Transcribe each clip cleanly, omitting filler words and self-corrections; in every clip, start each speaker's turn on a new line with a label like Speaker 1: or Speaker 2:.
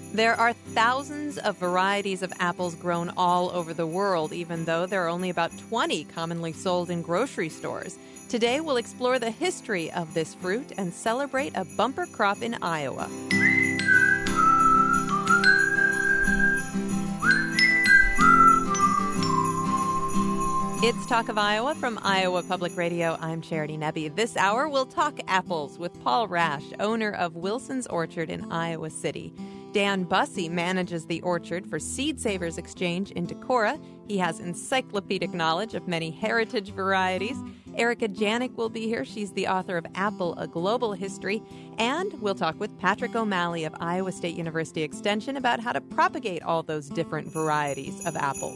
Speaker 1: There are thousands of varieties of apples grown all over the world, even though there are only about 20 commonly sold in grocery stores. Today, we'll explore the history of this fruit and celebrate a bumper crop in Iowa. It's Talk of Iowa from Iowa Public Radio. I'm Charity Nebbe. This hour, we'll talk apples with Paul Rash, owner of Wilson's Orchard in Iowa City. Dan Bussey manages the orchard for Seed Savers Exchange in Decorah. He has encyclopedic knowledge of many heritage varieties. Erica Janik will be here. She's the author of Apple, A Global History. And we'll talk with Patrick O'Malley of Iowa State University Extension about how to propagate all those different varieties of apples.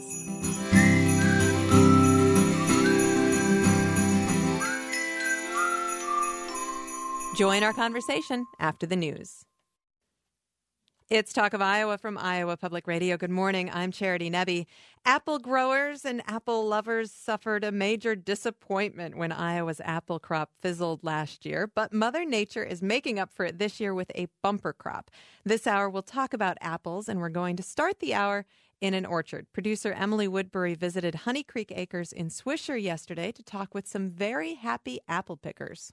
Speaker 1: Join our conversation after the news. It's Talk of Iowa from Iowa Public Radio. Good morning. I'm Charity Nebbe. Apple growers and apple lovers suffered a major disappointment when Iowa's apple crop fizzled last year, but Mother Nature is making up for it this year with a bumper crop. This hour, we'll talk about apples, and we're going to start the hour in an orchard. Producer Emily Woodbury visited Honey Creek Acres in Swisher yesterday to talk with some very happy apple pickers.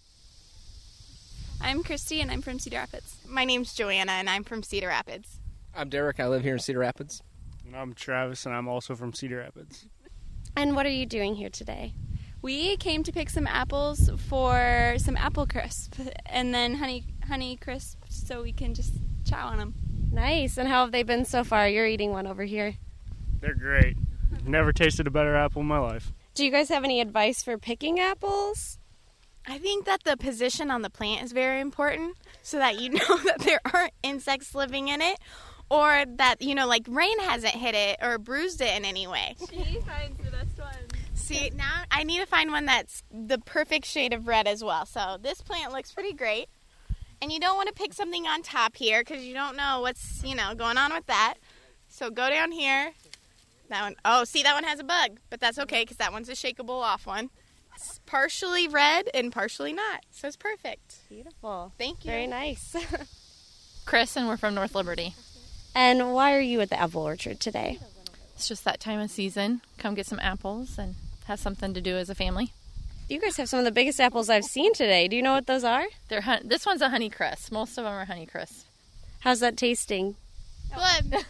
Speaker 2: I'm Christy, and I'm from Cedar Rapids.
Speaker 3: My name's Joanna, and I'm from Cedar Rapids.
Speaker 4: I'm Derek. I live here in Cedar Rapids.
Speaker 5: And I'm Travis, and I'm also from Cedar Rapids.
Speaker 6: And what are you doing here today?
Speaker 2: We came to pick some apples for some apple crisp, and then honey crisp, so we can just chow on them.
Speaker 6: Nice. And how have they been so far? You're eating one over here.
Speaker 5: They're great. Never tasted a better apple in my life.
Speaker 6: Do you guys have any advice for picking apples?
Speaker 3: I think that the position on the plant is very important so that you know that there aren't insects living in it or that, like rain hasn't hit it or bruised it in any way.
Speaker 2: She finds the best one.
Speaker 3: See, now I need to find one that's the perfect shade of red as well. So this plant looks pretty great. And you don't want to pick something on top here because you don't know what's, going on with that. So go down here. That one, that one has a bug, but that's okay because that one's a shakeable off one. It's partially red and partially not, so it's perfect.
Speaker 6: Beautiful.
Speaker 3: Thank you.
Speaker 6: Very nice.
Speaker 7: Chris, and we're from North Liberty.
Speaker 6: And why are you at the apple orchard today?
Speaker 7: It's just that time of season. Come get some apples and have something to do as a family.
Speaker 6: You guys have some of the biggest apples I've seen today. Do you know what those are?
Speaker 7: This one's a Honey Crisp. Most of them are Honey Crisp.
Speaker 6: How's that tasting?
Speaker 3: Good.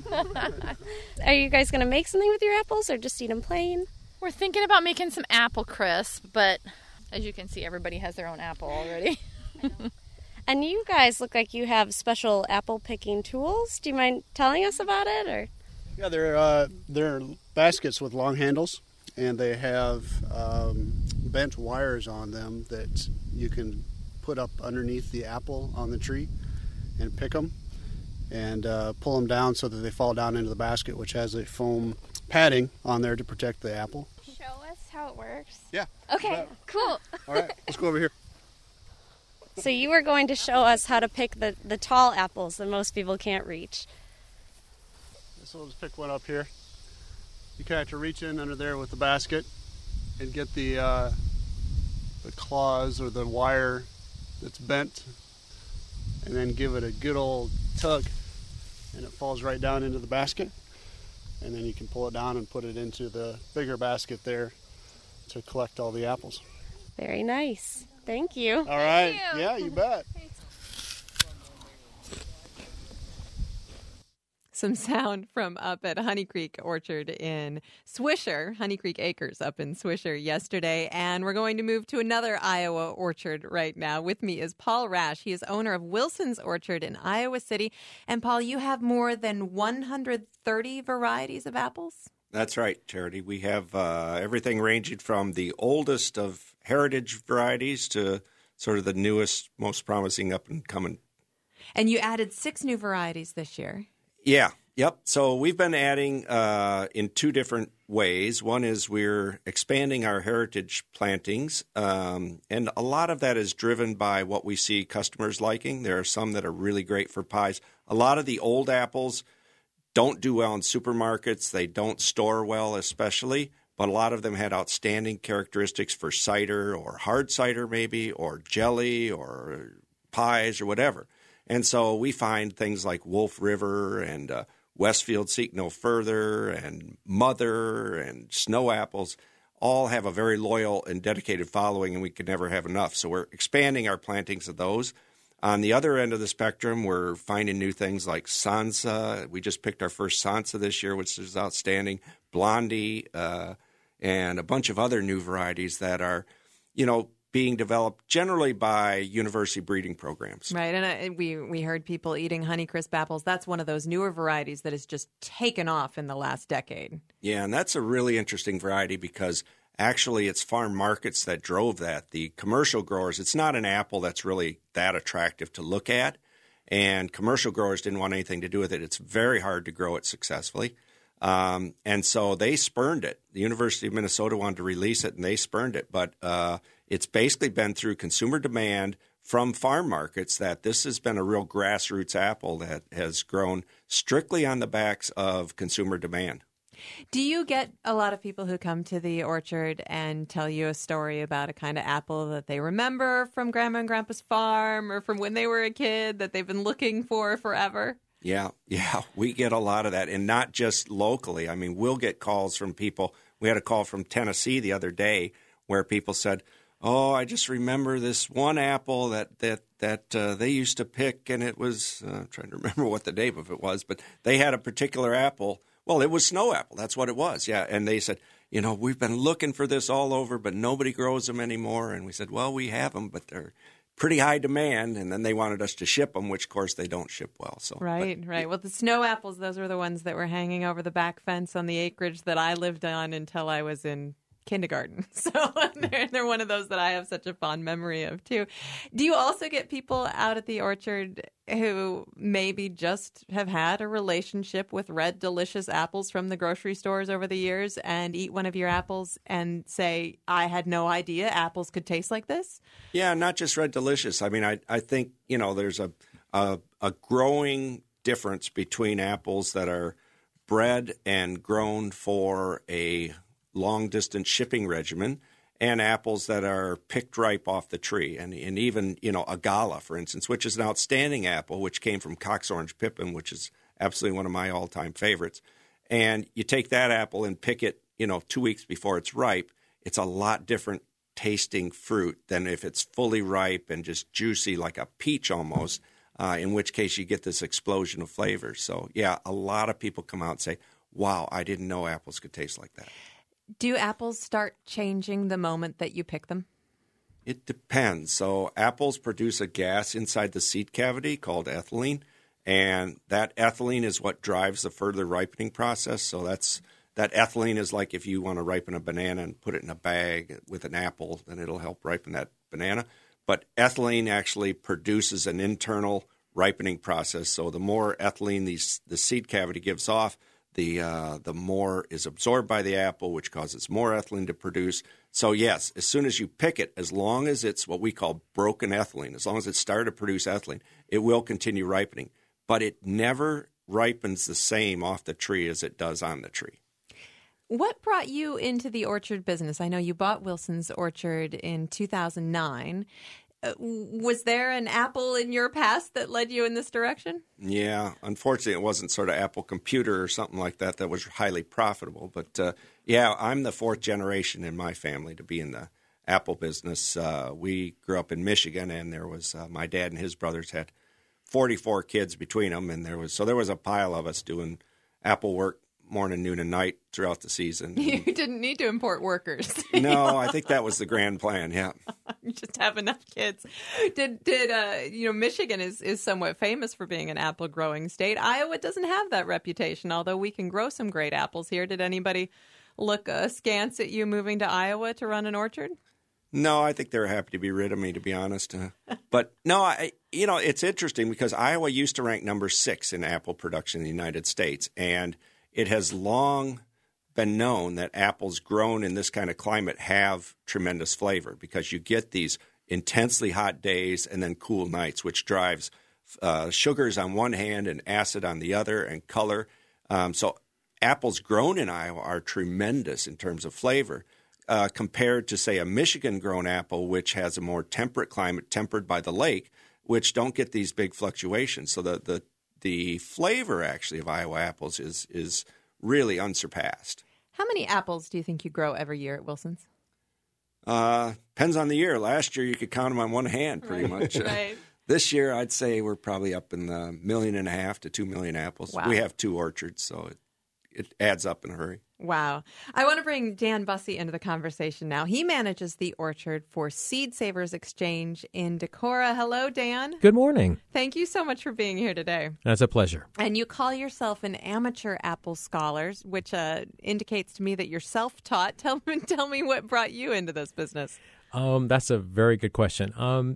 Speaker 6: Are you guys going to make something with your apples or just eat them plain?
Speaker 7: We're thinking about making some apple crisp, but as you can see, everybody has their own apple already.
Speaker 6: And you guys look like you have special apple picking tools. Do you mind telling us about it? Or?
Speaker 8: Yeah, they're baskets with long handles, and they have bent wires on them that you can put up underneath the apple on the tree and pick them and pull them down so that they fall down into the basket, which has a foam padding on there to protect the apple.
Speaker 2: Show us how it works.
Speaker 8: Yeah.
Speaker 2: Okay, cool.
Speaker 8: All right, let's go over here.
Speaker 6: So you were going to show us how to pick the tall apples that most people can't reach.
Speaker 8: So let's pick one up here. You kind of have to reach in under there with the basket and get the claws or the wire that's bent, and then give it a good old tug, and it falls right down into the basket. And then you can pull it down and put it into the bigger basket there to collect all the apples.
Speaker 6: Very nice. Thank you.
Speaker 8: All right. Yeah, you bet.
Speaker 1: Some sound from up at Honey Creek Orchard in Swisher, Honey Creek Acres up in Swisher yesterday. And we're going to move to another Iowa orchard right now. With me is Paul Rash. He is owner of Wilson's Orchard in Iowa City. And Paul, you have more than 130 varieties of apples?
Speaker 9: That's right, Charity. We have everything ranging from the oldest of heritage varieties to sort of the newest, most promising up and coming.
Speaker 1: And you added 6 new varieties this year.
Speaker 9: Yeah. Yep. So we've been adding in 2 different ways. One is we're expanding our heritage plantings, and a lot of that is driven by what we see customers liking. There are some that are really great for pies. A lot of the old apples don't do well in supermarkets. They don't store well, especially, but a lot of them had outstanding characteristics for cider or hard cider maybe, or jelly or pies or whatever. And so we find things like Wolf River and Westfield Seek No Further and Mother and Snow Apples all have a very loyal and dedicated following, and we could never have enough. So we're expanding our plantings of those. On the other end of the spectrum, we're finding new things like Sansa. We just picked our first Sansa this year, which is outstanding. Blondie, and a bunch of other new varieties that are, being developed generally by university breeding programs.
Speaker 1: Right, and we heard people eating Honeycrisp apples. That's one of those newer varieties that has just taken off in the last decade.
Speaker 9: Yeah, and that's a really interesting variety because actually it's farm markets that drove that. The commercial growers, it's not an apple that's really that attractive to look at, and commercial growers didn't want anything to do with it. It's very hard to grow it successfully. And so they spurned it. The University of Minnesota wanted to release it, and they spurned it. But it's basically been through consumer demand from farm markets that this has been a real grassroots apple that has grown strictly on the backs of consumer demand.
Speaker 1: Do you get a lot of people who come to the orchard and tell you a story about a kind of apple that they remember from Grandma and Grandpa's farm or from when they were a kid that they've been looking for forever?
Speaker 9: Yeah, we get a lot of that, and not just locally. I mean, we'll get calls from people. We had a call from Tennessee the other day where people said, "Oh, I just remember this one apple that they used to pick, and it was I'm trying to remember what the name of it was, but they had a particular apple. Well, it was snow apple. That's what it was. Yeah, and they said, we've been looking for this all over, but nobody grows them anymore. And we said, well, we have them, but they're pretty high demand, and then they wanted us to ship them, which, of course, they don't ship well. So
Speaker 1: Right. Well, the snow apples, those were the ones that were hanging over the back fence on the acreage that I lived on until I was in kindergarten. So they're one of those that I have such a fond memory of, too. Do you also get people out at the orchard who maybe just have had a relationship with Red Delicious apples from the grocery stores over the years and eat one of your apples and say, I had no idea apples could taste like this?
Speaker 9: Yeah, not just Red Delicious. I mean, I think, there's a growing difference between apples that are bred and grown for a long-distance shipping regimen and apples that are picked ripe off the tree. And even, a Gala, for instance, which is an outstanding apple, which came from Cox Orange Pippin, which is absolutely one of my all-time favorites. And you take that apple and pick it, 2 weeks before it's ripe, it's a lot different tasting fruit than if it's fully ripe and just juicy like a peach almost, in which case you get this explosion of flavors. So, yeah, a lot of people come out and say, wow, I didn't know apples could taste like that.
Speaker 1: Do apples start changing the moment that you pick them?
Speaker 9: It depends. So apples produce a gas inside the seed cavity called ethylene, and that ethylene is what drives the further ripening process. So that ethylene is like if you want to ripen a banana and put it in a bag with an apple, then it'll help ripen that banana. But ethylene actually produces an internal ripening process. So the more ethylene the seed cavity gives off, the more is absorbed by the apple, which causes more ethylene to produce. So, yes, as soon as you pick it, as long as it's what we call broken ethylene, as long as it started to produce ethylene, it will continue ripening. But it never ripens the same off the tree as it does on the tree.
Speaker 1: What brought you into the orchard business? I know you bought Wilson's Orchard in 2009. Was there an apple in your past that led you in this direction?
Speaker 9: Yeah, unfortunately, it wasn't sort of Apple Computer or something like that was highly profitable. But, yeah, I'm the fourth generation in my family to be in the apple business. We grew up in Michigan, and there was my dad and his brothers had 44 kids between them, and there was a pile of us doing apple work morning, noon, and night throughout the season.
Speaker 1: You didn't need to import workers.
Speaker 9: No, I think that was the grand plan, yeah.
Speaker 1: You just have enough kids. Michigan is somewhat famous for being an apple growing state. Iowa doesn't have that reputation, although we can grow some great apples here. Did anybody look askance at you moving to Iowa to run an orchard?
Speaker 9: No, I think they're happy to be rid of me, to be honest. But no, it's interesting because Iowa used to rank number 6 in apple production in the United States, and it has long been known that apples grown in this kind of climate have tremendous flavor because you get these intensely hot days and then cool nights, which drives sugars on one hand and acid on the other and color. So apples grown in Iowa are tremendous in terms of flavor compared to, say, a Michigan-grown apple, which has a more temperate climate, tempered by the lake. which don't get these big fluctuations. So the flavor actually of Iowa apples is really unsurpassed.
Speaker 1: How many apples do you think you grow every year at Wilson's?
Speaker 9: Depends on the year. Last year you could count them on one hand pretty much.
Speaker 1: Right.
Speaker 9: This year I'd say we're probably up in the 1.5 million to 2 million apples.
Speaker 1: Wow.
Speaker 9: We have 2 orchards, so it adds up in a hurry.
Speaker 1: Wow. I want to bring Dan Bussey into the conversation now. He manages the orchard for Seed Savers Exchange in Decorah. Hello, Dan.
Speaker 10: Good morning.
Speaker 1: Thank you so much for being here today.
Speaker 10: That's a pleasure.
Speaker 1: And you call yourself an amateur apple scholar, which indicates to me that you're self-taught. Tell me what brought you into this business.
Speaker 10: That's a very good question.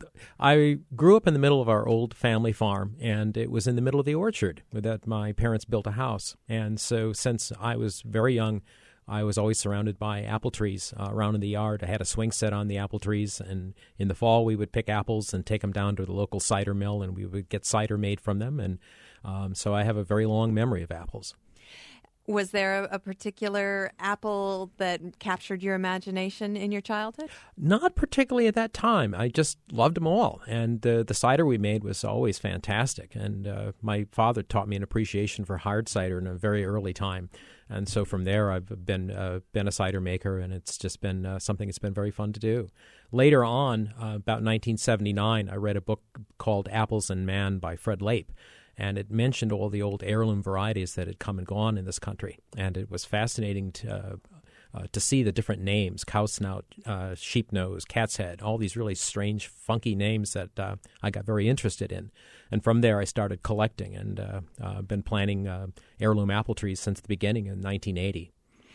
Speaker 10: I grew up in the middle of our old family farm, and it was in the middle of the orchard that my parents built a house. And so since I was very young, I was always surrounded by apple trees around in the yard. I had a swing set on the apple trees, and in the fall we would pick apples and take them down to the local cider mill, and we would get cider made from them. And so I have a very long memory of apples.
Speaker 1: Was there a particular apple that captured your imagination in your childhood?
Speaker 10: Not particularly at that time. I just loved them all. And the cider we made was always fantastic. And my father taught me an appreciation for hard cider in a very early time. And so from there, I've been a cider maker, and it's just been something that's been very fun to do. Later on, about 1979, I read a book called Apples and Man by Fred Lape. And it mentioned all the old heirloom varieties that had come and gone in this country. And it was fascinating to see the different names, cow snout, sheep nose, cat's head, all these really strange, funky names that I got very interested in. And from there, I started collecting, and been planting heirloom apple trees since the beginning in 1980.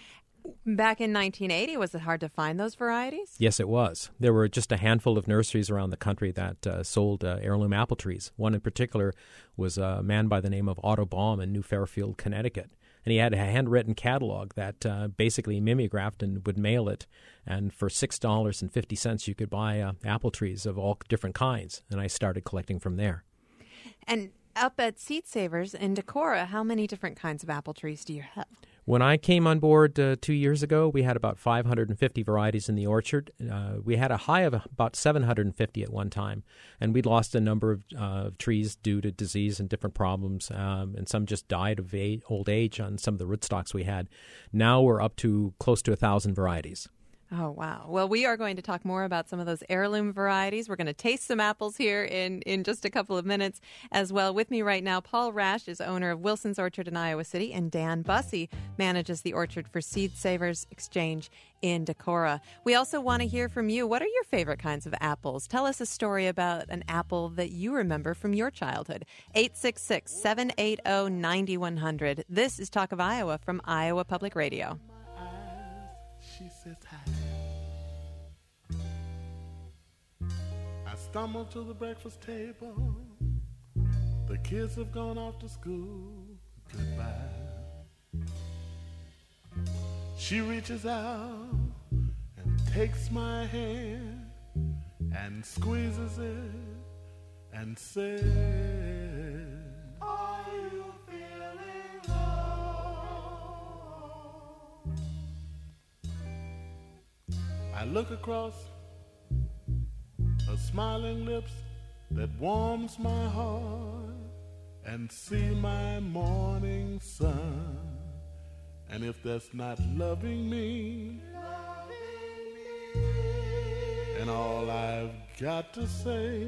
Speaker 1: Back in 1980, was it hard to find those varieties?
Speaker 10: Yes, it was. There were just a handful of nurseries around the country that sold heirloom apple trees. One in particular was a man by the name of Otto Baum in New Fairfield, Connecticut. And he had a handwritten catalog that basically mimeographed and would mail it. And for $6.50, you could buy apple trees of all different kinds. And I started collecting from there.
Speaker 1: And up at Seed Savers in Decorah, how many different kinds of apple trees do you have?
Speaker 10: When I came on board 2 years ago, we had about 550 varieties in the orchard. We had a high of about 750 at one time, and we'd lost a number of trees due to disease and different problems, and some just died of old age on some of the rootstocks we had. Now we're up to close to 1,000 varieties.
Speaker 1: Oh, wow. Well, we are going to talk more about some of those heirloom varieties. We're going to taste some apples here in just a couple of minutes as well. With me right now, Paul Rash is owner of Wilson's Orchard in Iowa City, and Dan Bussey manages the orchard for Seed Savers Exchange in Decorah. We also want to hear from you. What are your favorite kinds of apples? Tell us a story about an apple that you remember from your childhood. 866-780-9100. This is Talk of Iowa from Iowa Public Radio.
Speaker 11: She says hi. I stumble to the breakfast table. The kids have gone off to school. Goodbye. She reaches out and takes my hand and squeezes it and says, are you feeling low? I look across her smiling lips that warms my heart and see my morning sun. And if that's not loving me, and all I've got to say,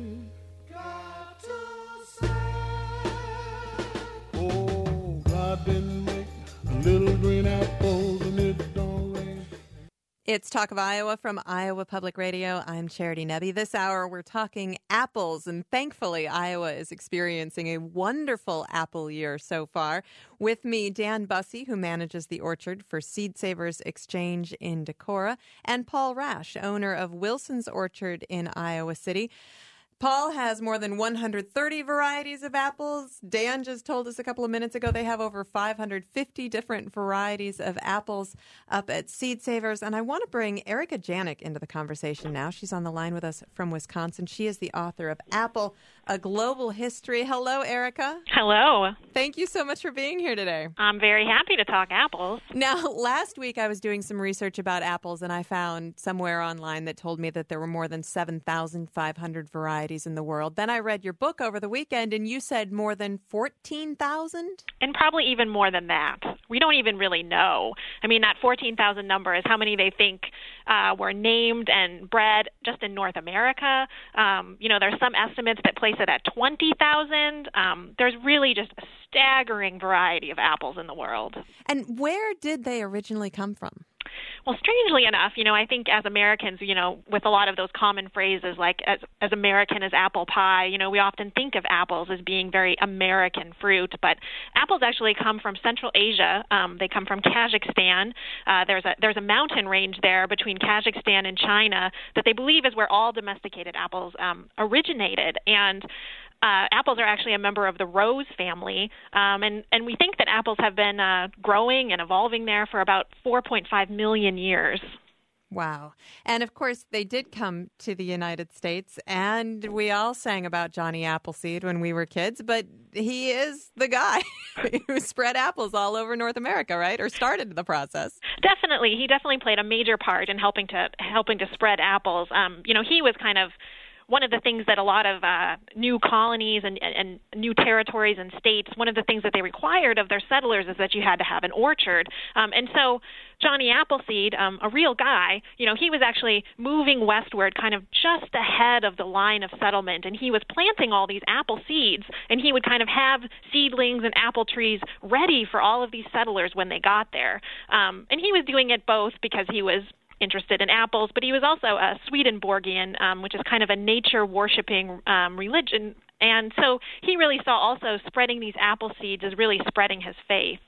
Speaker 11: oh, God didn't make little green apples and it don't rain.
Speaker 1: It's Talk of Iowa from Iowa Public Radio. I'm Charity Nebbe. This hour, we're talking apples, and thankfully, Iowa is experiencing a wonderful apple year so far. With me, Dan Bussey, who manages the orchard for Seed Savers Exchange in Decorah, and Paul Rash, owner of Wilson's Orchard in Iowa City. Paul has more than 130 varieties of apples. Dan just told us a couple of minutes ago they have over 550 different varieties of apples up at Seed Savers. And I want to bring Erica Janik into the conversation now. She's on the line with us from Wisconsin. She is the author of Apple, A Global History. Hello, Erica.
Speaker 12: Hello.
Speaker 1: Thank you so much for being here today.
Speaker 12: I'm very happy to talk apples.
Speaker 1: Now, last week I was doing some research about apples, and I found somewhere online that told me that there were more than 7,500 varieties varieties in the world. Then I read your book over the weekend, and you said more than 14,000?
Speaker 12: And probably even more than that. We don't even really know. I mean, that 14,000 number is how many they think were named and bred just in North America. There's some estimates that place it at 20,000. There's really just a staggering variety of apples in the world.
Speaker 1: And where did they originally come from?
Speaker 12: Well, strangely enough, I think as Americans, with a lot of those common phrases like as American as apple pie, we often think of apples as being very American fruit, but apples actually come from Central Asia. They come from Kazakhstan. There's a mountain range there between Kazakhstan and China that they believe is where all domesticated apples originated. And apples are actually a member of the rose family, and we think that apples have been growing and evolving there for about 4.5 million years.
Speaker 1: Wow. And of course, they did come to the United States, and we all sang about Johnny Appleseed when we were kids, but he is the guy who spread apples all over North America, right? Or started the process.
Speaker 12: Definitely. He definitely played a major part in helping to spread apples. He was kind of one of the things that a lot of new colonies and new territories and states, one of the things that they required of their settlers is that you had to have an orchard. And so Johnny Appleseed, a real guy, he was actually moving westward kind of just ahead of the line of settlement, and he was planting all these apple seeds, and he would kind of have seedlings and apple trees ready for all of these settlers when they got there. And he was doing it both because he was interested in apples, but he was also a Swedenborgian, which is kind of a nature-worshipping religion. And so he really saw also spreading these apple seeds as really spreading his faith.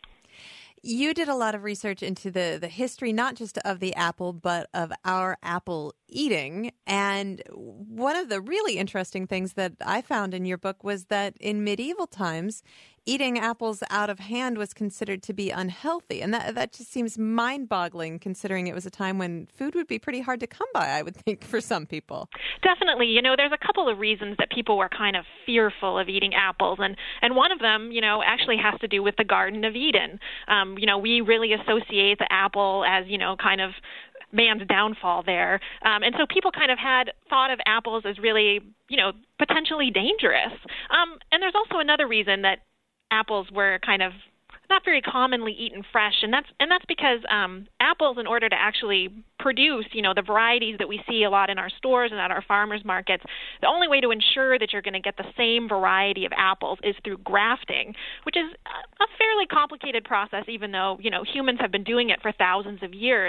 Speaker 1: You did a lot of research into the history, not just of the apple, but of our apple eating. And one of the really interesting things that I found in your book was that in medieval times, eating apples out of hand was considered to be unhealthy. And that just seems mind-boggling, considering it was a time when food would be pretty hard to come by, I would think, for some people.
Speaker 12: Definitely. There's a couple of reasons that people were kind of fearful of eating apples. And one of them, actually has to do with the Garden of Eden. We really associate the apple as, kind of man's downfall there. And so people kind of had thought of apples as really, potentially dangerous. And there's also another reason that apples were kind of not very commonly eaten fresh, and that's because apples, in order to actually produce, the varieties that we see a lot in our stores and at our farmers markets, the only way to ensure that you're going to get the same variety of apples is through grafting, which is a fairly complicated process, even though, humans have been doing it for thousands of years.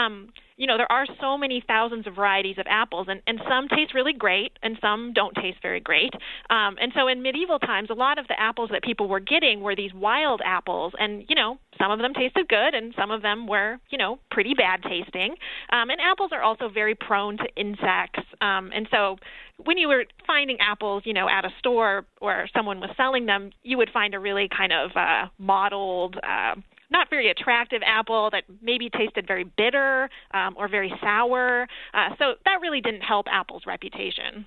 Speaker 12: There are so many thousands of varieties of apples, and some taste really great, and some don't taste very great. And so in medieval times, a lot of the apples that people were getting were these wild apples, and, some of them tasted good, and some of them were, pretty bad tasting. And apples are also very prone to insects. And so when you were finding apples, at a store or someone was selling them, you would find a really kind of mottled, not very attractive apple that maybe tasted very bitter or very sour. So that really didn't help apple's reputation.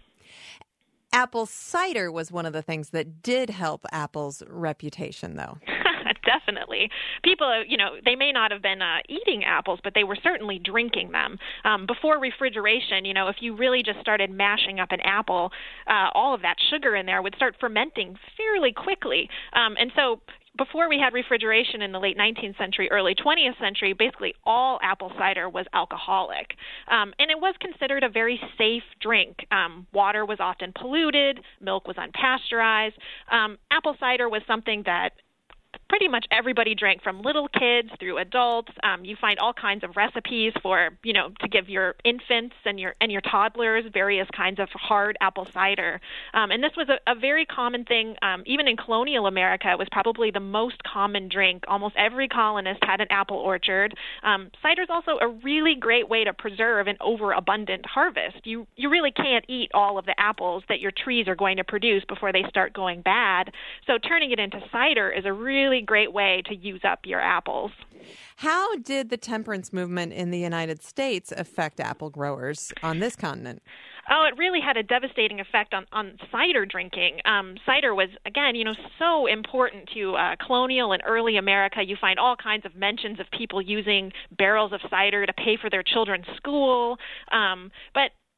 Speaker 1: Apple cider was one of the things that did help Apple's reputation, though.
Speaker 12: Definitely. People, they may not have been eating apples, but they were certainly drinking them. Before refrigeration, if you really just started mashing up an apple, all of that sugar in there would start fermenting fairly quickly. And so before we had refrigeration in the late 19th century, early 20th century, basically all apple cider was alcoholic. And it was considered a very safe drink. Water was often polluted. Milk was unpasteurized. Apple cider was something that pretty much everybody drank, from little kids through adults. You find all kinds of recipes for, to give your infants and your toddlers various kinds of hard apple cider. And this was a very common thing. Even in colonial America, it was probably the most common drink. Almost every colonist had an apple orchard. Cider is also a really great way to preserve an overabundant harvest. You really can't eat all of the apples that your trees are going to produce before they start going bad. So turning it into cider is a really great way to use up your apples.
Speaker 1: How did the temperance movement in the United States affect apple growers on this continent?
Speaker 12: Oh, it really had a devastating effect on cider drinking. Cider was, again, so important to colonial and early America. You find all kinds of mentions of people using barrels of cider to pay for their children's school. But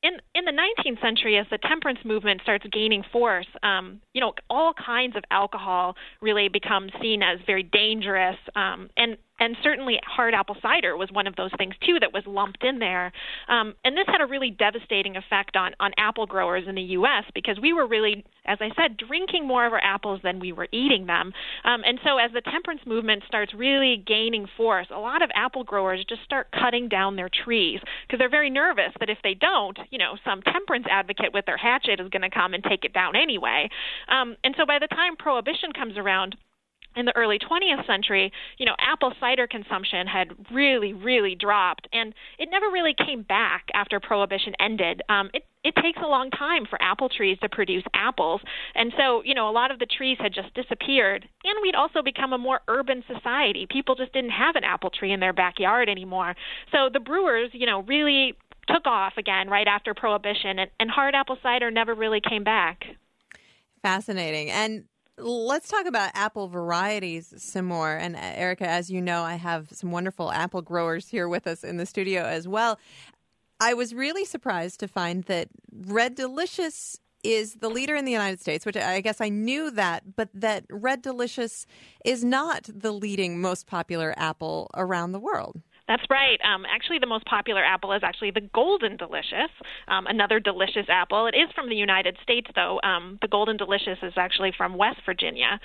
Speaker 12: in the 19th century, as the temperance movement starts gaining force, all kinds of alcohol really becomes seen as very dangerous, and certainly hard apple cider was one of those things, too, that was lumped in there. And this had a really devastating effect on apple growers in the U.S. because we were really, as I said, drinking more of our apples than we were eating them. And so as the temperance movement starts really gaining force, a lot of apple growers just start cutting down their trees because they're very nervous that if they don't, some temperance advocate with their hatchet is going to come and take it down anyway. And so by the time Prohibition comes around, in the early 20th century, apple cider consumption had really, really dropped, and it never really came back after Prohibition ended. It takes a long time for apple trees to produce apples, and so, a lot of the trees had just disappeared, and we'd also become a more urban society. People just didn't have an apple tree in their backyard anymore. So the brewers, really took off again right after Prohibition, and hard apple cider never really came back.
Speaker 1: Fascinating. And let's talk about apple varieties some more. And Erica, as you know, I have some wonderful apple growers here with us in the studio as well. I was really surprised to find that Red Delicious is the leader in the United States, which I guess I knew that, but that Red Delicious is not the leading most popular apple around the world.
Speaker 12: That's right. Actually, the most popular apple is actually the Golden Delicious, another delicious apple. It is from the United States, though. The Golden Delicious is actually from West Virginia.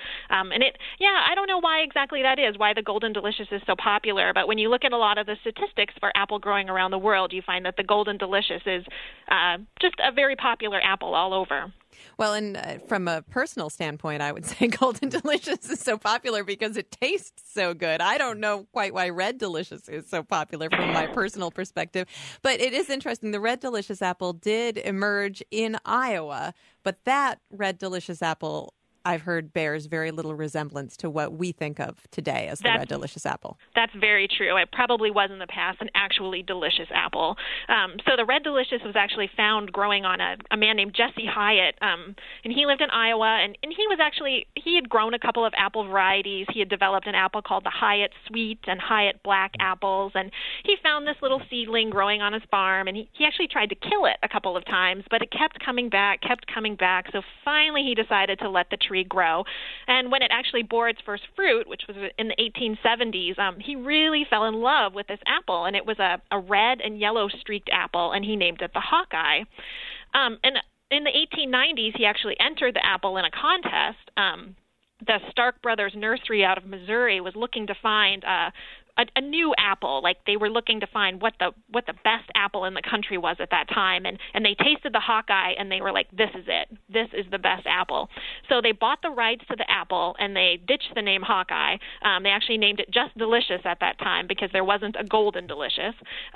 Speaker 12: I don't know why exactly that is, why the Golden Delicious is so popular, but when you look at a lot of the statistics for apple growing around the world, you find that the Golden Delicious is just a very popular apple all over.
Speaker 1: Well, and from a personal standpoint, I would say Golden Delicious is so popular because it tastes so good. I don't know quite why Red Delicious is so popular from my personal perspective, but it is interesting. The Red Delicious apple did emerge in Iowa, but that Red Delicious apple, I've heard, bears very little resemblance to what we think of today as the Red Delicious apple.
Speaker 12: That's very true. It probably was in the past an actually delicious apple. So the Red Delicious was actually found growing on a man named Jesse Hyatt, and he lived in Iowa, and he had grown a couple of apple varieties. He had developed an apple called the Hyatt Sweet and Hyatt Black apples, and he found this little seedling growing on his farm, and he actually tried to kill it a couple of times, but it kept coming back. So finally he decided to let the tree grow. And when it actually bore its first fruit, which was in the 1870s, he really fell in love with this apple, and it was a red and yellow streaked apple, and he named it the Hawkeye. And in the 1890s, he actually entered the apple in a contest. The Stark Brothers Nursery out of Missouri was looking to find a new apple. Like, they were looking to find what the best apple in the country was at that time, and they tasted the Hawkeye, and they were like, this is it. This is the best apple. So they bought the rights to the apple, and they ditched the name Hawkeye. They actually named it just Delicious at that time because there wasn't a Golden Delicious.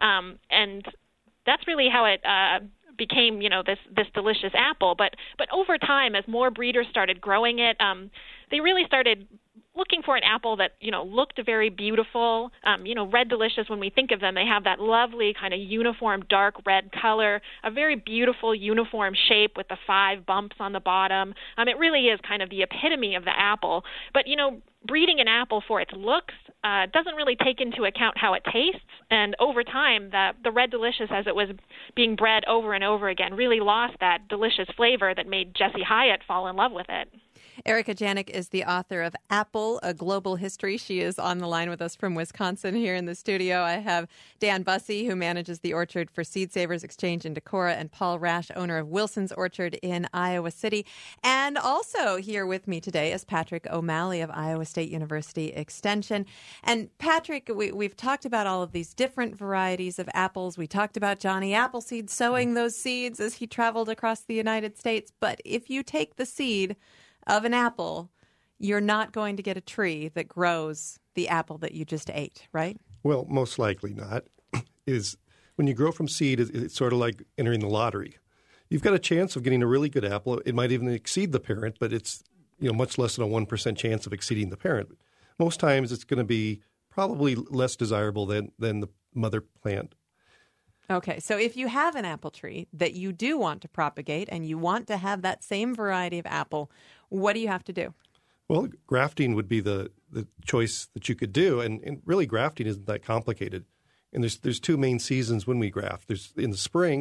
Speaker 12: And that's really how it became, this delicious apple. But over time, as more breeders started growing it, they really started looking for an apple that, looked very beautiful. Red Delicious, when we think of them, they have that lovely kind of uniform dark red color, a very beautiful uniform shape with the 5 bumps on the bottom. It really is kind of the epitome of the apple. But, breeding an apple for its looks doesn't really take into account how it tastes. And over time, the Red Delicious, as it was being bred over and over again, really lost that delicious flavor that made Jesse Hyatt fall in love with it.
Speaker 1: Erica Janik is the author of Apple, A Global History. She is on the line with us from Wisconsin here in the studio. I have Dan Bussey, who manages the orchard for Seed Savers Exchange in Decorah, and Paul Rash, owner of Wilson's Orchard in Iowa City. And also here with me today is Patrick O'Malley of Iowa State University Extension. And Patrick, we've talked about all of these different varieties of apples. We talked about Johnny Appleseed sowing those seeds as he traveled across the United States. But if you take the seed of an apple, you're not going to get a tree that grows the apple that you just ate, right?
Speaker 13: Well, most likely not. Is when you grow from seed, it's sort of like entering the lottery. You've got a chance of getting a really good apple. It might even exceed the parent, but it's much less than a 1% chance of exceeding the parent. Most times it's going to be probably less desirable than the mother plant.
Speaker 1: Okay, so if you have an apple tree that you do want to propagate and you want to have that same variety of apple, what do you have to do?
Speaker 13: Well, grafting would be the choice that you could do, and really grafting isn't that complicated. And there's 2 main seasons when we graft. There's in the spring,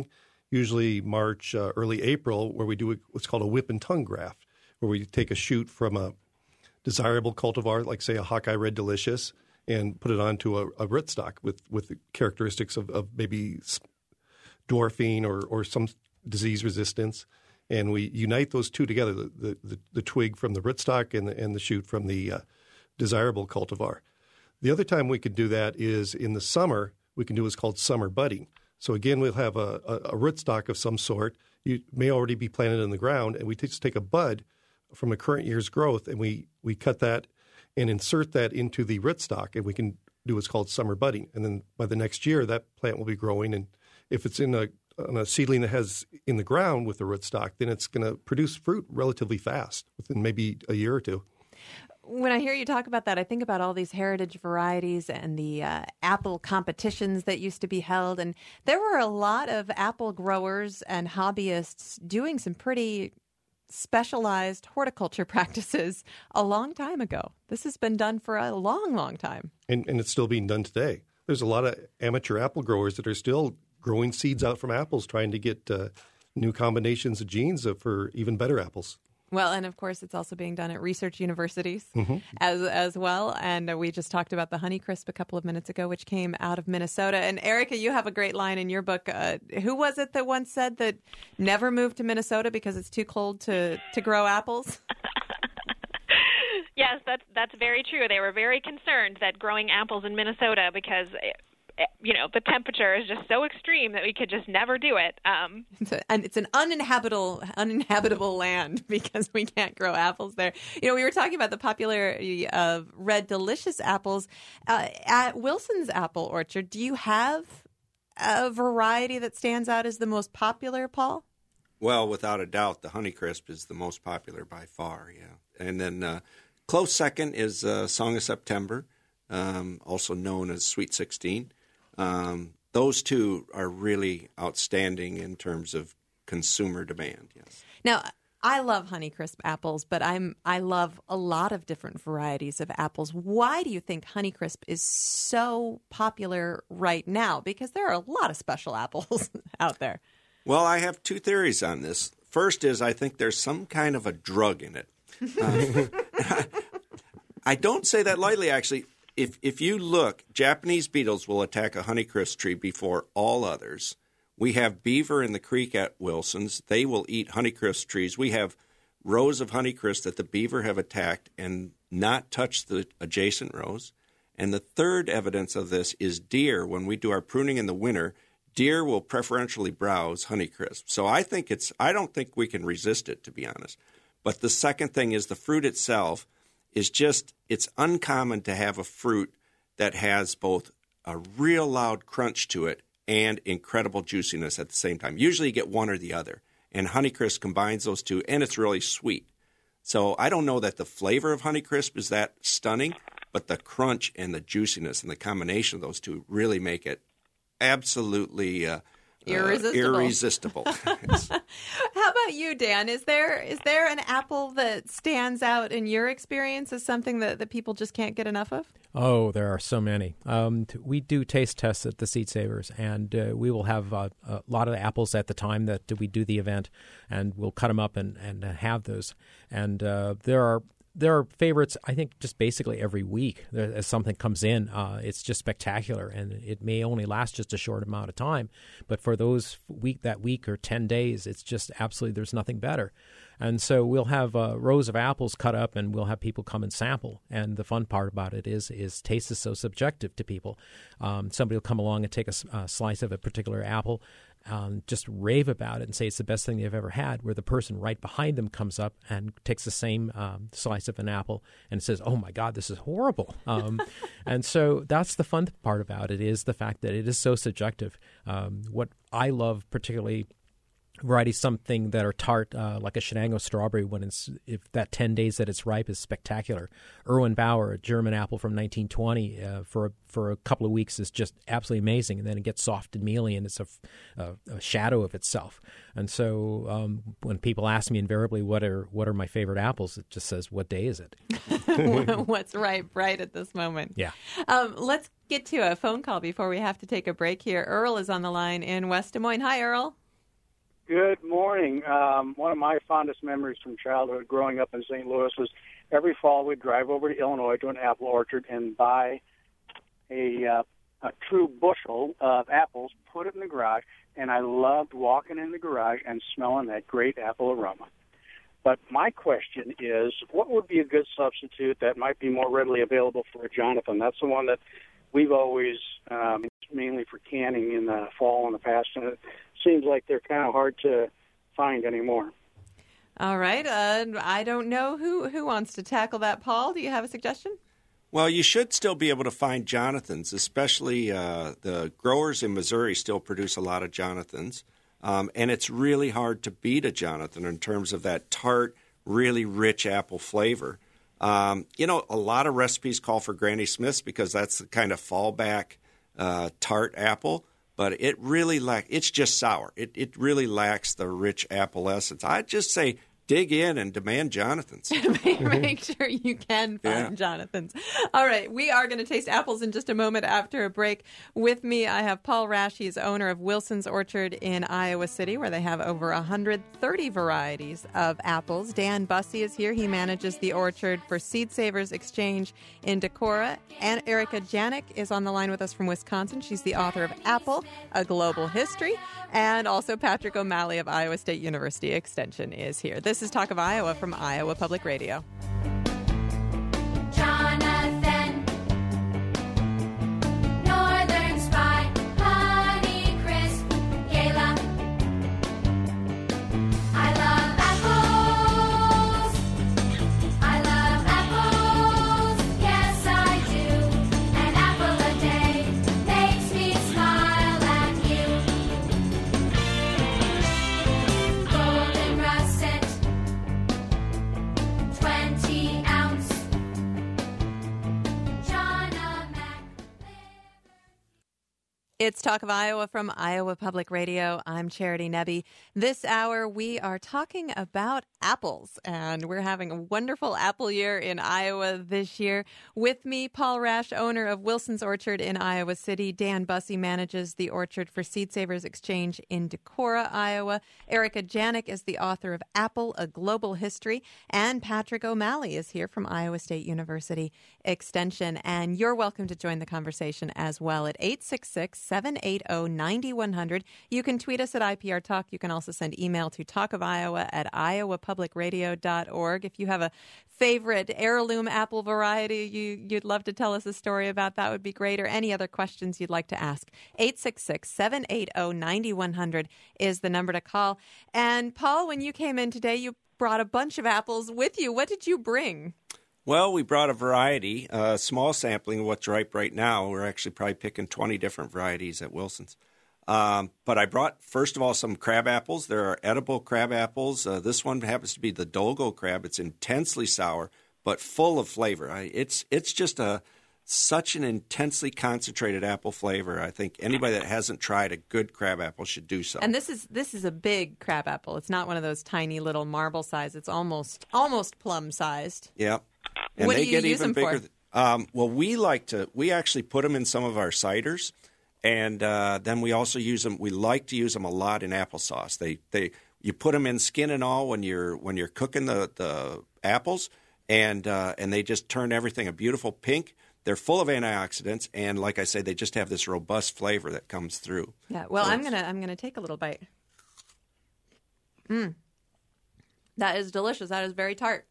Speaker 13: usually March, early April, where we do what's called a whip and tongue graft, where we take a shoot from a desirable cultivar, like say a Hawkeye Red Delicious, and put it onto a rootstock with the characteristics of maybe dwarfing or some disease resistance. And we unite those two together, the twig from the rootstock and the shoot from the desirable cultivar. The other time we could do that is in the summer. We can do what's called summer budding. So again, we'll have a rootstock of some sort. You may already be planted in the ground, and we just take a bud from a current year's growth, and we cut that and insert that into the rootstock, and we can do what's called summer budding. And then by the next year, that plant will be growing. And if it's on a seedling that has in the ground with the rootstock, then it's going to produce fruit relatively fast, within maybe a year or two.
Speaker 1: When I hear you talk about that, I think about all these heritage varieties and the apple competitions that used to be held. And there were a lot of apple growers and hobbyists doing some pretty specialized horticulture practices a long time ago. This has been done for a long, long time.
Speaker 13: And it's still being done today. There's a lot of amateur apple growers that are still growing seeds out from apples, trying to get new combinations of genes for even better apples.
Speaker 1: Well, and of course, it's also being done at research universities as well. And we just talked about the Honeycrisp a couple of minutes ago, which came out of Minnesota. And Erica, you have a great line in your book. Who was it that once said that never move to Minnesota because it's too cold to grow apples?
Speaker 12: Yes, that's very true. They were very concerned that growing apples in Minnesota because the temperature is just so extreme that we could just never do it.
Speaker 1: And it's an uninhabitable land because we can't grow apples there. We were talking about the popularity of Red Delicious apples at Wilson's Apple Orchard. Do you have a variety that stands out as the most popular, Paul?
Speaker 9: Well, without a doubt, the Honeycrisp is the most popular by far, yeah. And then close second is Song of September, also known as Sweet 16. Those two are really outstanding in terms of consumer demand, yes.
Speaker 1: Now, I love Honeycrisp apples, but I love a lot of different varieties of apples. Why do you think Honeycrisp is so popular right now? Because there are a lot of special apples out there.
Speaker 9: Well, I have two theories on this. First is I think there's some kind of a drug in it. I don't say that lightly, actually. If you look, Japanese beetles will attack a Honeycrisp tree before all others. We have beaver in the creek at Wilson's. They will eat Honeycrisp trees. We have rows of Honeycrisp that the beaver have attacked and not touched the adjacent rows. And the third evidence of this is deer. When we do our pruning in the winter, deer will preferentially browse Honeycrisp. So I don't think we can resist it, to be honest. But the second thing is the fruit itself is it's uncommon to have a fruit that has both a real loud crunch to it and incredible juiciness at the same time. Usually you get one or the other, and Honeycrisp combines those two, and it's really sweet. So I don't know that the flavor of Honeycrisp is that stunning, but the crunch and the juiciness and the combination of those two really make it absolutely irresistible.
Speaker 1: How about you, Dan? Is there an apple that stands out in your experience as something that people just can't get enough of?
Speaker 10: Oh, there are so many. We do taste tests at the Seed Savers, and we will have a lot of apples at the time that we do the event, and we'll cut them up and have those. And there are favorites, I think, just basically every week. As something comes in, it's just spectacular, and it may only last just a short amount of time. But for that week or 10 days, it's just absolutely, there's nothing better. And so we'll have rows of apples cut up, and we'll have people come and sample. And the fun part about it is taste is so subjective to people. Somebody will come along and take a slice of a particular apple, just rave about it and say it's the best thing they've ever had, where the person right behind them comes up and takes the same slice of an apple and says, oh, my God, this is horrible. And so that's the fun part about it, is the fact that it is so subjective. What I love particularly varieties, something that are tart, like a Shenango strawberry, if that 10 days that it's ripe is spectacular. Erwin Bauer, a German apple from 1920, for a couple of weeks is just absolutely amazing, and then it gets soft and mealy, and it's a shadow of itself. And so when people ask me invariably what are my favorite apples, it just says, what day is it?
Speaker 1: What's ripe right at this moment?
Speaker 10: Yeah.
Speaker 1: Let's get to a phone call before we have to take a break here. Earl is on the line in West Des Moines. Hi, Earl.
Speaker 14: Good morning. One of my fondest memories from childhood growing up in St. Louis was every fall we'd drive over to Illinois to an apple orchard and buy a true bushel of apples, put it in the garage, and I loved walking in the garage and smelling that great apple aroma. But my question is, what would be a good substitute that might be more readily available for a Jonathan? That's the one that we've always mainly for canning in the fall in the past, and it seems like they're kind of hard to find anymore.
Speaker 1: All right. I don't know who wants to tackle that. Paul, do you have a suggestion?
Speaker 9: Well, you should still be able to find Jonathans, especially the growers in Missouri still produce a lot of Jonathans. And it's really hard to beat a Jonathan in terms of that tart, really rich apple flavor. A lot of recipes call for Granny Smith's because that's the kind of fallback tart apple, but it really it's just sour. It really lacks the rich apple essence. I'd just say dig in and demand Jonathans.
Speaker 1: Make sure you can find Jonathans. All right, we are going to taste apples in just a moment after a break. With me, I have Paul Rash. He's owner of Wilson's Orchard in Iowa City, where they have over 130 varieties of apples. Dan Bussey is here. He manages the orchard for Seed Savers Exchange in Decorah. And Erica Janik is on the line with us from Wisconsin. She's the author of Apple, A Global History. And also Patrick O'Malley of Iowa State University Extension is here. This is Talk of Iowa from Iowa Public Radio.
Speaker 15: Jonathan, Northern Spy, Honey Crisp, Gala. I love apples. I love apples. Yes, I do. An apple a day makes me smile at you. Golden russet, 20-ounce.
Speaker 1: It's Talk of Iowa from Iowa Public Radio. I'm Charity Nebbe. This hour, we are talking about apples, and we're having a wonderful apple year in Iowa this year. With me, Paul Rash, owner of Wilson's Orchard in Iowa City. Dan Bussey manages the orchard for Seed Savers Exchange in Decorah, Iowa. Erica Janik is the author of Apple, A Global History. And Patrick O'Malley is here from Iowa State University Extension. And you're welcome to join the conversation as well at 866-780-9100. You can tweet us at IPR Talk. You can also send email to talkofiowa@iowapublicradio.org. If you have a favorite heirloom apple variety you'd love to tell us a story about, that would be great, or any other questions you'd like to ask. 866-780-9100 is the number to call. And Paul, when you came in today, you brought a bunch of apples with you. What did you bring?
Speaker 9: Well, we brought a variety, a small sampling of what's ripe right now. We're actually probably picking 20 different varieties at Wilson's. But I brought, first of all, some crab apples. There are edible crab apples. This one happens to be the Dolgo crab. It's intensely sour, but full of flavor. It's just such an intensely concentrated apple flavor. I think anybody that hasn't tried a good crab apple should do so.
Speaker 1: And this is a big crab apple. It's not one of those tiny little marble size. It's almost plum sized.
Speaker 9: Yeah. And
Speaker 1: what
Speaker 9: they
Speaker 1: do you
Speaker 9: get
Speaker 1: use
Speaker 9: even
Speaker 1: them
Speaker 9: bigger.
Speaker 1: for?
Speaker 9: Well, we actually put them in some of our ciders, and then we also use them. We like to use them a lot in applesauce. You put them in skin and all when you're cooking the apples, and they just turn everything a beautiful pink. They're full of antioxidants, and like I say, they just have this robust flavor that comes through.
Speaker 1: Yeah. Well, I'm gonna take a little bite. That is delicious. That is very tart.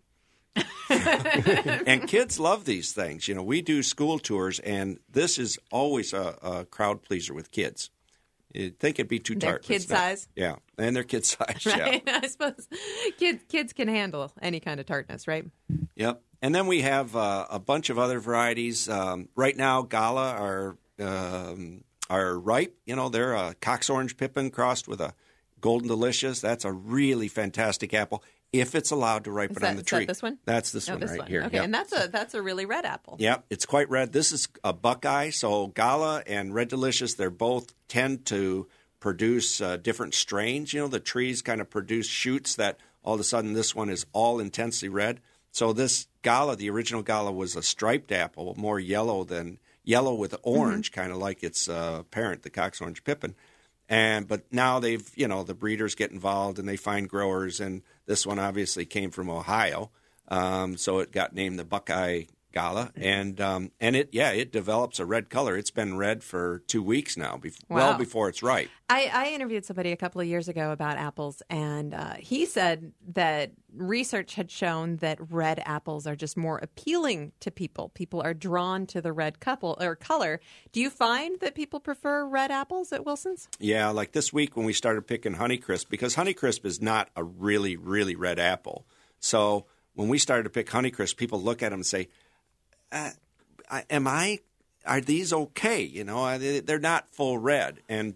Speaker 9: And kids love these things. You know, we do school tours, and this is always a crowd pleaser with kids. You'd think it'd be too tart.
Speaker 1: They're kid size.
Speaker 9: Yeah, and they're kid size.
Speaker 1: Right?
Speaker 9: Yeah.
Speaker 1: I suppose kids can handle any kind of tartness, right?
Speaker 9: Yep. And then we have a bunch of other varieties. Right now, Gala are ripe. You know, they're a Cox Orange Pippin crossed with a Golden Delicious. That's a really fantastic apple if it's allowed to ripen on the tree.
Speaker 1: Is that this one?
Speaker 9: That's this one
Speaker 1: this
Speaker 9: right
Speaker 1: one.
Speaker 9: here.
Speaker 1: Okay,
Speaker 9: Yep.
Speaker 1: and that's a really red apple.
Speaker 9: Yeah, it's quite red. This is a Buckeye, so Gala and Red Delicious, they're both tend to produce different strains. You know, the trees kind of produce shoots that all of a sudden this one is all intensely red. So this Gala, the original Gala, was a striped apple, more yellow with orange, kind of like its parent, the Cox Orange Pippin. But now they've, the breeders get involved and they find growers, and this one obviously came from Ohio, so it got named the Buckeye Gala, and it develops a red color. It's been red for 2 weeks now, well before it's ripe.
Speaker 1: I interviewed somebody a couple of years ago about apples, and he said that research had shown that red apples are just more appealing to people. People are drawn to the red color. Do you find that people prefer red apples at Wilson's?
Speaker 9: Yeah, like this week when we started picking Honeycrisp, because Honeycrisp is not a really, really red apple. So when we started to pick Honeycrisp, people look at them and say, are these okay? They're not full red. And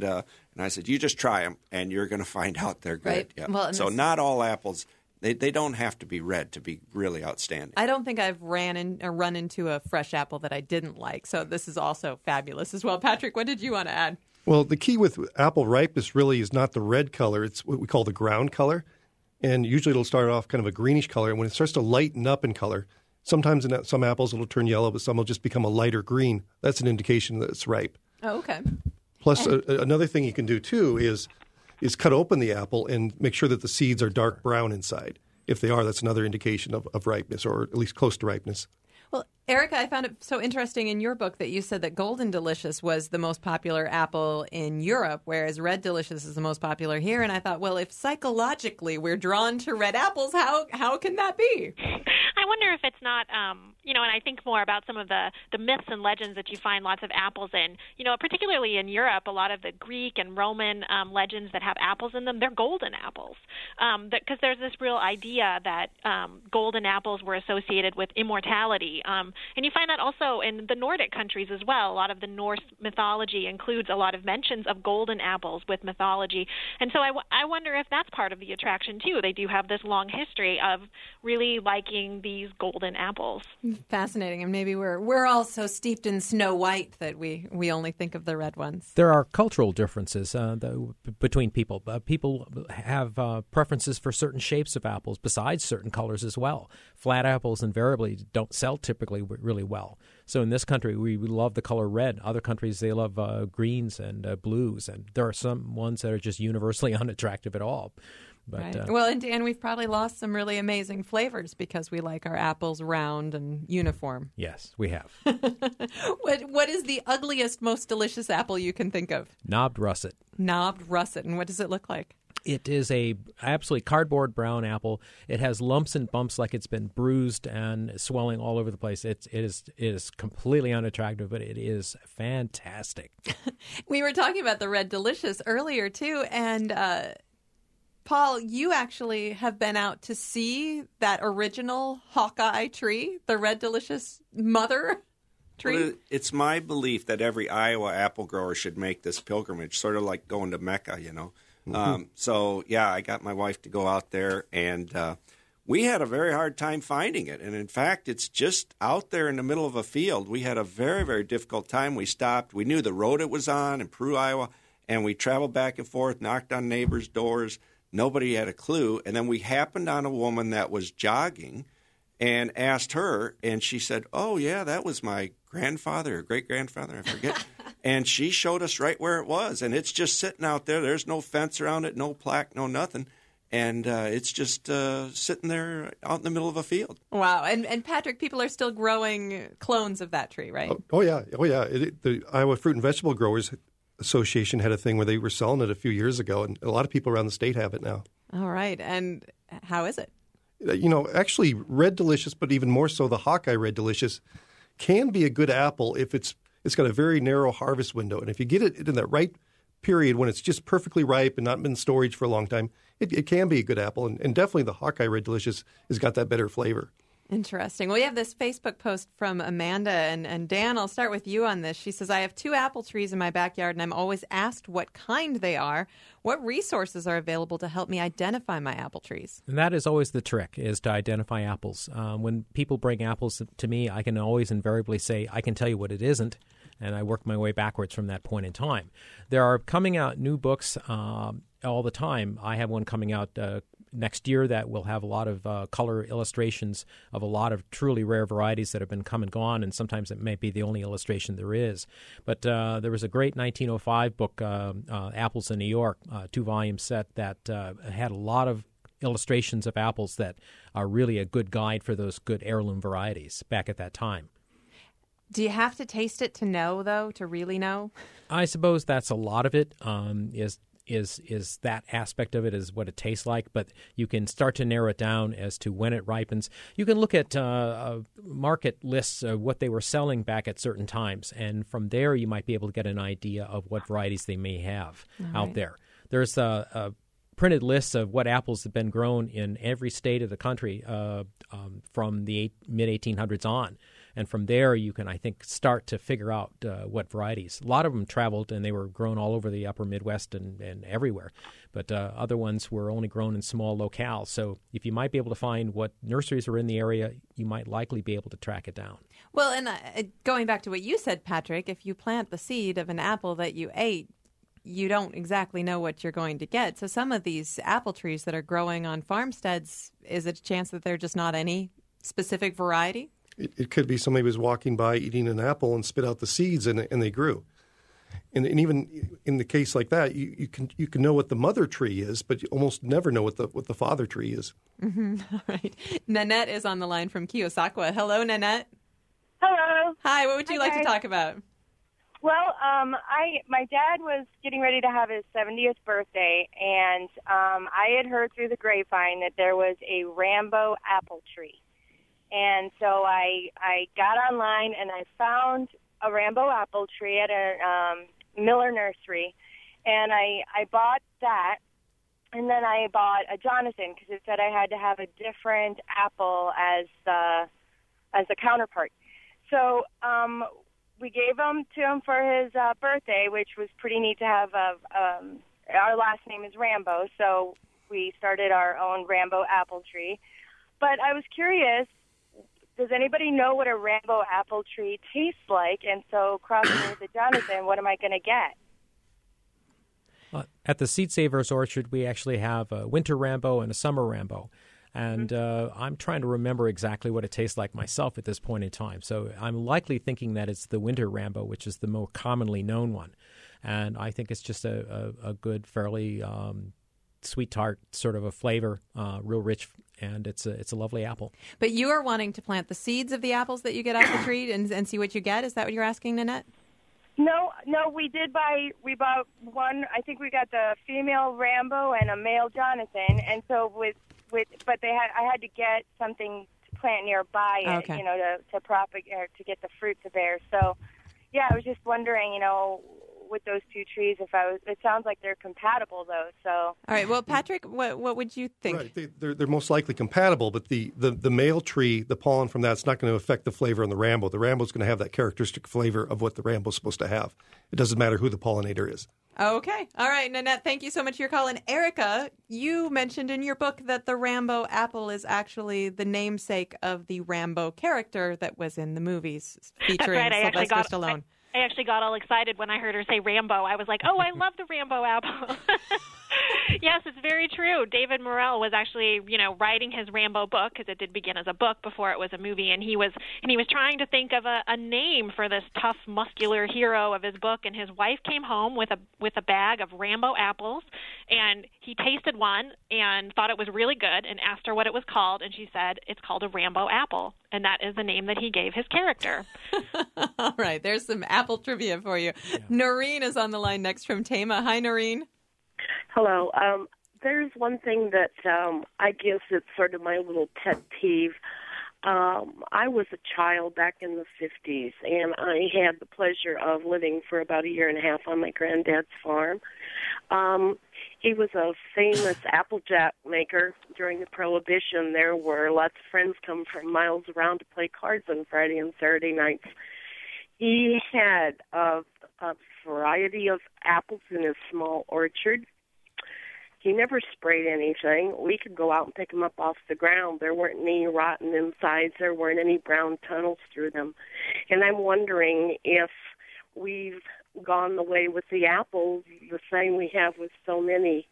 Speaker 9: I said, you just try them and you're going to find out they're good.
Speaker 1: Right.
Speaker 9: Yeah.
Speaker 1: Well,
Speaker 9: so not all apples, they don't have to be red to be really outstanding.
Speaker 1: I don't think I've run into a fresh apple that I didn't like. So this is also fabulous as well. Patrick, what did you want to add?
Speaker 13: Well, the key with apple ripeness really is not the red color. It's what we call the ground color. And usually it'll start off kind of a greenish color. And when it starts to lighten up in color, sometimes in some apples it'll turn yellow, but some will just become a lighter green. That's an indication that it's ripe.
Speaker 1: Oh, okay.
Speaker 13: Plus, another thing you can do too is cut open the apple and make sure that the seeds are dark brown inside. If they are, that's another indication of ripeness, or at least close to ripeness.
Speaker 1: Well, Erica, I found it so interesting in your book that you said that Golden Delicious was the most popular apple in Europe, whereas Red Delicious is the most popular here. And I thought, well, if psychologically we're drawn to red apples, how can that be?
Speaker 12: I wonder if it's not, and I think more about some of the myths and legends that you find lots of apples in. Particularly in Europe, a lot of the Greek and Roman legends that have apples in them, they're golden apples. Because there's this real idea that golden apples were associated with immortality. And you find that also in the Nordic countries as well. A lot of the Norse mythology includes a lot of mentions of golden apples with mythology. And so I wonder if that's part of the attraction, too. They do have this long history of really liking these golden apples.
Speaker 1: Fascinating. And maybe we're all so steeped in Snow White that we only think of the red ones.
Speaker 10: There are cultural differences between people. People have preferences for certain shapes of apples besides certain colors as well. Flat apples invariably don't sell typically really well. So in this country, we love the color red. Other countries, they love greens and blues. And there are some ones that are just universally unattractive at all. But,
Speaker 1: right. Well, and Dan, we've probably lost some really amazing flavors because we like our apples round and uniform.
Speaker 10: Yes, we have.
Speaker 1: What is the ugliest, most delicious apple you can think of?
Speaker 10: Knobbed russet.
Speaker 1: Knobbed russet. And what does it look like?
Speaker 10: It is a absolutely cardboard brown apple. It has lumps and bumps like it's been bruised and swelling all over the place. It is completely unattractive, but it is fantastic.
Speaker 1: We were talking about the Red Delicious earlier, too, and Paul, you actually have been out to see that original Hawkeye tree, the Red Delicious mother tree?
Speaker 9: Well, it's my belief that every Iowa apple grower should make this pilgrimage, sort of like going to Mecca, Mm-hmm. So, I got my wife to go out there, and we had a very hard time finding it. And, in fact, it's just out there in the middle of a field. We had a very, very difficult time. We stopped. We knew the road it was on in Peru, Iowa, and we traveled back and forth, knocked on neighbors' doors. Nobody had a clue. And then we happened on a woman that was jogging and asked her, and she said, oh, yeah, that was my grandfather or great-grandfather, I forget. And she showed us right where it was. And it's just sitting out there. There's no fence around it, no plaque, no nothing. And it's just sitting there out in the middle of a field.
Speaker 1: Wow. And Patrick, people are still growing clones of that tree, right?
Speaker 13: Oh yeah. The Iowa Fruit and Vegetable Growers Association had a thing where they were selling it a few years ago, and a lot of people around the state have it now.
Speaker 1: All right. And how is it?
Speaker 13: Actually, Red Delicious, but even more so the Hawkeye Red Delicious, can be a good apple if it's got a very narrow harvest window. And if you get it in that right period when it's just perfectly ripe and not been in storage for a long time, it can be a good apple. And definitely the Hawkeye Red Delicious has got that better flavor.
Speaker 1: Interesting. Well, we have this Facebook post from Amanda, and Dan, I'll start with you on this. She says, I have 2 apple trees in my backyard, and I'm always asked what kind they are. What resources are available to help me identify my apple trees?
Speaker 10: And that is always the trick, is to identify apples. When people bring apples to me, I can always invariably say, I can tell you what it isn't, and I work my way backwards from that point in time. There are coming out new books all the time. I have one coming out next year that we'll have a lot of color illustrations of a lot of truly rare varieties that have been come and gone, and sometimes it may be the only illustration there is. But there was a great 1905 book, Apples in New York, 2-volume set that had a lot of illustrations of apples that are really a good guide for those good heirloom varieties back at that time.
Speaker 1: Do you have to taste it to know, though, to really know?
Speaker 10: I suppose that's a lot of it, is that aspect of it, is what it tastes like, but you can start to narrow it down as to when it ripens. You can look at market lists of what they were selling back at certain times, and from there you might be able to get an idea of what varieties they may have out there. There's a printed lists of what apples have been grown in every state of the country from the mid-1800s on. And from there, you can, I think, start to figure out what varieties. A lot of them traveled, and they were grown all over the upper Midwest and everywhere. But other ones were only grown in small locales. So if you might be able to find what nurseries are in the area, you might likely be able to track it down.
Speaker 1: Well, and going back to what you said, Patrick, if you plant the seed of an apple that you ate, you don't exactly know what you're going to get. So some of these apple trees that are growing on farmsteads, is it a chance that they're just not any specific variety?
Speaker 13: It could be somebody was walking by eating an apple and spit out the seeds and they grew. And even in the case like that, you can know what the mother tree is, but you almost never know what the father tree is.
Speaker 1: Mm-hmm. All right. Nanette is on the line from Keosauqua. Hello, Nanette.
Speaker 16: Hello.
Speaker 1: Hi. What would you like to talk about?
Speaker 16: Well, my dad was getting ready to have his 70th birthday, and I had heard through the grapevine that there was a Rambo apple tree. And so I got online and I found a Rambo apple tree at a Miller nursery, and I bought that, and then I bought a Jonathan because it said I had to have a different apple as the counterpart. So we gave them to him for his birthday, which was pretty neat to have. Our last name is Rambo, so we started our own Rambo apple tree. But I was curious, does anybody know what a Rambo apple tree tastes like? And so crossing with the Jonathan, what am I going to get?
Speaker 10: At the Seed Savers Orchard, we actually have a winter Rambo and a summer Rambo. And I'm trying to remember exactly what it tastes like myself at this point in time. So I'm likely thinking that it's the winter Rambo, which is the more commonly known one. And I think it's just a good, fairly sweet tart sort of a flavor, real rich, and it's a lovely apple.
Speaker 1: But you are wanting to plant the seeds of the apples that you get off the tree and see what you get? Is that what you're asking, Nanette?
Speaker 16: No, we bought one. I think we got the female Rambo and a male Jonathan, and so but I had to get something to plant nearby it,
Speaker 1: Okay.
Speaker 16: to propagate or to get the fruit to bear. So, yeah, I was just wondering, with those two trees, it sounds like they're compatible though. So,
Speaker 1: all right. Well, Patrick, what would you think?
Speaker 13: Right, they're most likely compatible, but the male tree, the pollen from that's not going to affect the flavor on the Rambo. The Rambo is going to have that characteristic flavor of what the Rambo is supposed to have. It doesn't matter who the pollinator is.
Speaker 1: Okay. All right, Nanette, thank you so much for your call. And Erica, you mentioned in your book that the Rambo apple is actually the namesake of the Rambo character that was in the movies featuring Sylvester Stallone.
Speaker 12: I actually got all excited when I heard her say Rambo. I was like, oh, I love the Rambo apple. Yes, it's very true. David Morrell was actually, writing his Rambo book, because it did begin as a book before it was a movie, and he was trying to think of a name for this tough, muscular hero of his book, and his wife came home with a bag of Rambo apples, and he tasted one and thought it was really good and asked her what it was called, and she said, it's called a Rambo apple, and that is the name that he gave his character.
Speaker 1: All right, there's some apple trivia for you. Yeah. Noreen is on the line next from Tama. Hi, Noreen.
Speaker 17: Hello. There's one thing that I guess it's sort of my little pet peeve. I was a child back in the 50s, and I had the pleasure of living for about a year and a half on my granddad's farm. He was a famous applejack maker during the Prohibition. There were lots of friends come from miles around to play cards on Friday and Saturday nights. He had a variety of apples in his small orchard. He never sprayed anything. We could go out and pick them up off the ground. There weren't any rotten insides. There weren't any brown tunnels through them. And I'm wondering if we've gone the way with the apples, the same we have with so many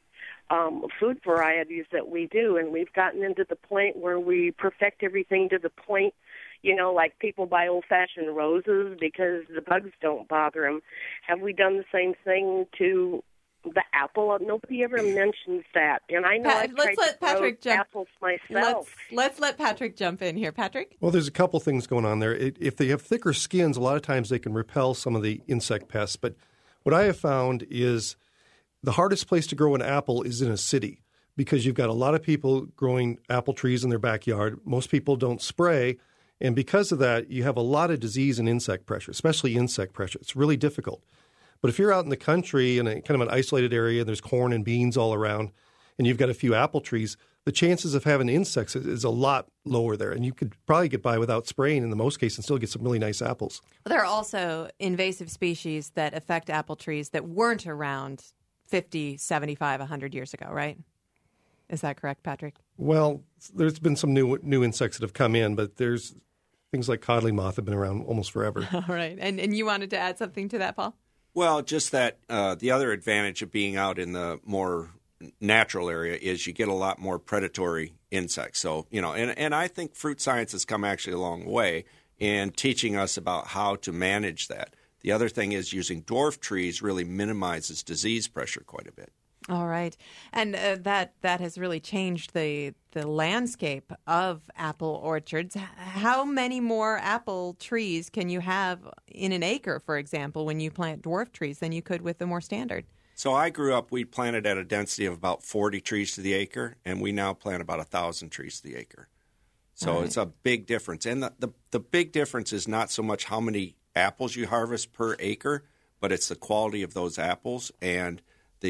Speaker 17: food varieties that we do, and we've gotten into the point where we perfect everything to the point, like people buy old-fashioned roses because the bugs don't bother them. Have we done the same thing to the apple? Nobody ever mentions that, and I know I've tried to grow apples myself.
Speaker 1: Let's let Patrick jump in here. Patrick?
Speaker 13: Well, there's a couple things going on there. If they have thicker skins, a lot of times they can repel some of the insect pests. But what I have found is the hardest place to grow an apple is in a city because you've got a lot of people growing apple trees in their backyard. Most people don't spray. And because of that, you have a lot of disease and insect pressure, especially insect pressure. It's really difficult. But if you're out in the country in a kind of an isolated area and there's corn and beans all around and you've got a few apple trees, the chances of having insects is a lot lower there. And you could probably get by without spraying in the most cases and still get some really nice apples.
Speaker 1: Well, there are also invasive species that affect apple trees that weren't around 50, 75, 100 years ago, right? Is that correct, Patrick?
Speaker 13: Well, there's been some new insects that have come in, but there's things like codling moth have been around almost forever.
Speaker 1: All right. And you wanted to add something to that, Paul?
Speaker 9: Well, just that the other advantage of being out in the more natural area is you get a lot more predatory insects. So, and I think fruit science has come actually a long way in teaching us about how to manage that. The other thing is using dwarf trees really minimizes disease pressure quite a bit.
Speaker 1: All right. And that has really changed the landscape of apple orchards. How many more apple trees can you have in an acre, for example, when you plant dwarf trees than you could with the more standard?
Speaker 9: So I grew up, we planted at a density of about 40 trees to the acre, and we now plant about 1,000 trees to the acre. So It's a big difference. And the big difference is not so much how many apples you harvest per acre, but it's the quality of those apples, and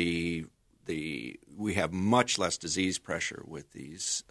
Speaker 9: we have much less disease pressure with these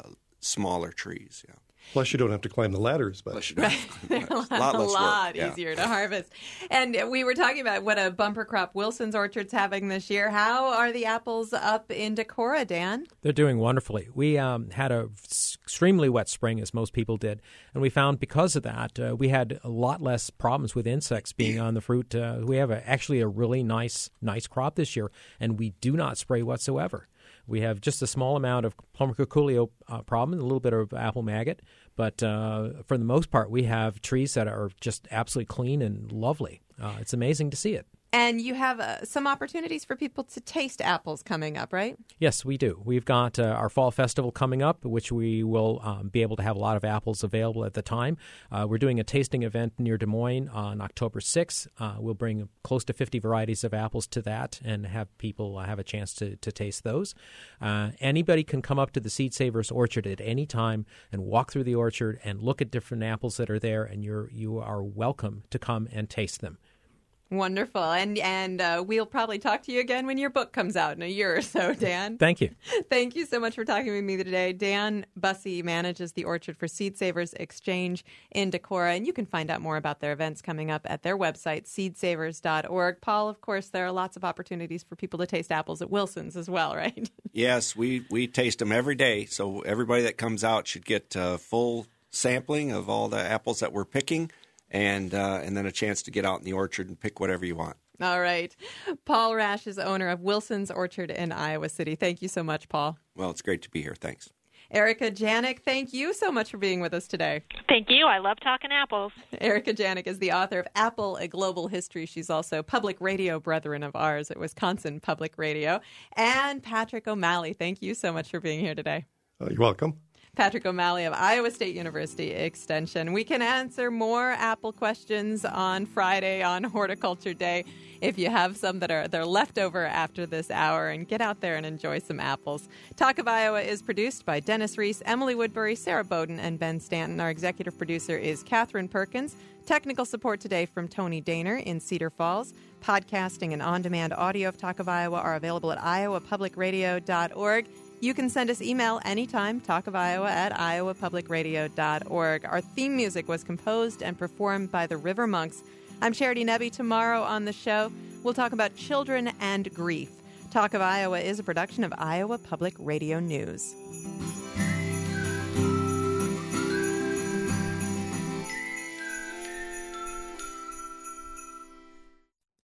Speaker 9: smaller trees. Yeah.
Speaker 13: Plus, you don't have to climb the ladders. But
Speaker 1: They're a lot easier to harvest. And we were talking about what a bumper crop Wilson's Orchard's having this year. How are the apples up in Decorah, Dan?
Speaker 10: They're doing wonderfully. We had a extremely wet spring, as most people did, and we found because of that we had a lot less problems with insects being on the fruit. We have actually a really nice crop this year, and we do not spray whatsoever. We have just a small amount of Plumbercuculio problem, a little bit of apple maggot, but for the most part, we have trees that are just absolutely clean and lovely. It's amazing to see it.
Speaker 1: And you have some opportunities for people to taste apples coming up, right?
Speaker 10: Yes, we do. We've got our fall festival coming up, which we will be able to have a lot of apples available at the time. We're doing a tasting event near Des Moines on October 6th. We'll bring close to 50 varieties of apples to that and have people have a chance to taste those. Anybody can come up to the Seed Savers Orchard at any time and walk through the orchard and look at different apples that are there, and you are welcome to come and taste them.
Speaker 1: Wonderful. And we'll probably talk to you again when your book comes out in a year or so, Dan.
Speaker 10: Thank you.
Speaker 1: Thank you so much for talking with me today. Dan Bussey manages the Orchard for Seed Savers Exchange in Decorah, and you can find out more about their events coming up at their website, seedsavers.org. Paul, of course, there are lots of opportunities for people to taste apples at Wilson's as well, right?
Speaker 9: Yes, we taste them every day, so everybody that comes out should get a full sampling of all the apples that we're picking. And then a chance to get out in the orchard and pick whatever you want.
Speaker 1: All right. Paul Rash is owner of Wilson's Orchard in Iowa City. Thank you so much, Paul.
Speaker 9: Well, it's great to be here. Thanks.
Speaker 1: Erica Janik, thank you so much for being with us today.
Speaker 12: Thank you. I love talking apples.
Speaker 1: Erica Janik is the author of Apple, A Global History. She's also public radio brethren of ours at Wisconsin Public Radio. And Patrick O'Malley, thank you so much for being here today.
Speaker 13: You're welcome.
Speaker 1: Patrick O'Malley of Iowa State University Extension. We can answer more apple questions on Friday on Horticulture Day if you have some they're left over after this hour, and get out there and enjoy some apples. Talk of Iowa is produced by Dennis Reese, Emily Woodbury, Sarah Bowden, and Ben Stanton. Our executive producer is Catherine Perkins. Technical support today from Tony Daner in Cedar Falls. Podcasting and on-demand audio of Talk of Iowa are available at iowapublicradio.org. You can send us email anytime, talkofiowa@iowapublicradio.org. Our theme music was composed and performed by the River Monks. I'm Charity Nebbe. Tomorrow on the show, we'll talk about children and grief. Talk of Iowa is a production of Iowa Public Radio News.